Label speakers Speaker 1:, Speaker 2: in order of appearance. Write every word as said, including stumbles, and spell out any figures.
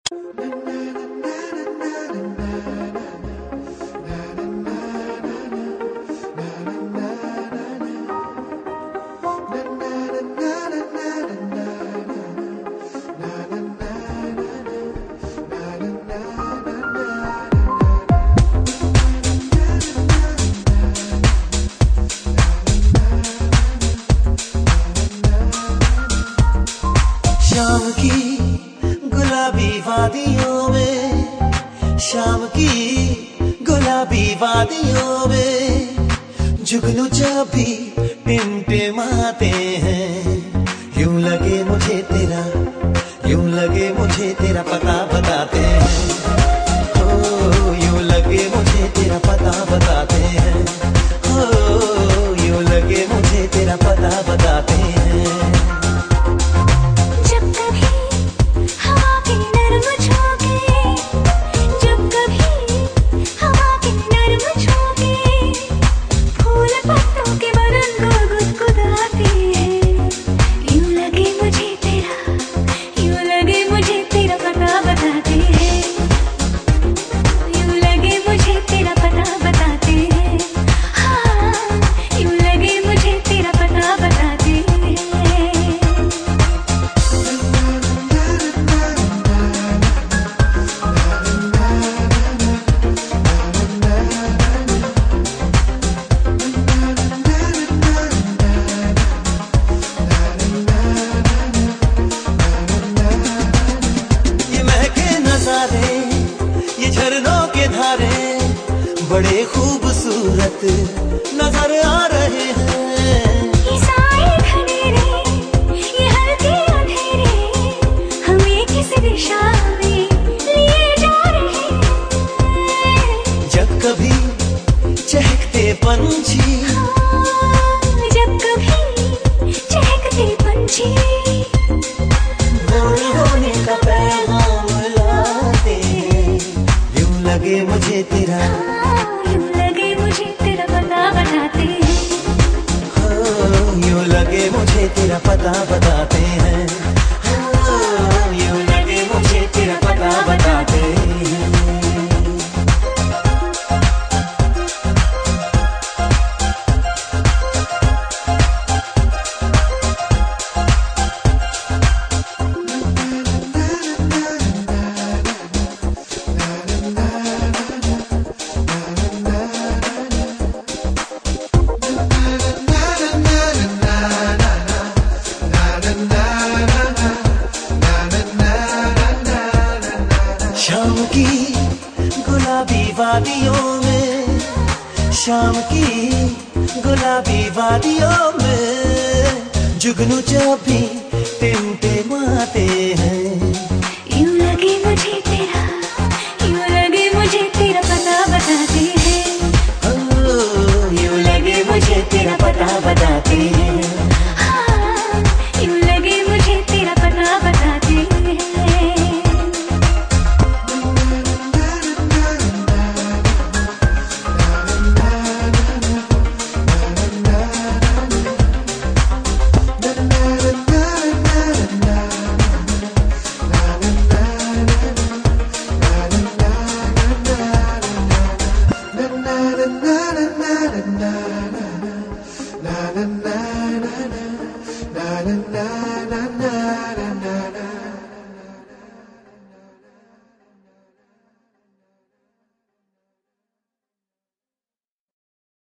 Speaker 1: शाम की गुलाबी वादियों में, शाम की गुलाबी वादियों में जुगनू जब भी टिमटिमाते हैं, यूं लगे मुझे तेरा, यूं लगे मुझे तेरा पता बताते हैं, ओ यूं लगे मुझे तेरा पता बताते हैं, ओ यूं लगे मुझे तेरा पता बताते हैं। ये झरनों के धारे बड़े खूबसूरत नजर आ रहे हैं।
Speaker 2: ये साए घनेरे, ये हल्के अंधेरे हमें किस दिशा में लिए जा रहे हैं।
Speaker 1: जब कभी चहकते पंछी,
Speaker 2: जब कभी चहकते पंछी
Speaker 1: भोर होने का पैगाम लाते हैं, यूं लगे मुझे तेरा,
Speaker 2: यूं लगे मुझे तेरा पता बताते हैं,
Speaker 1: यूं लगे मुझे तेरा पता बताते हैं, यूं लगे मुझे तेरा पता बताते हैं। शाम की गुलाबी वादियों में, शाम की गुलाबी वादियों में जुगनू जब भी टिमटिमाते हैं,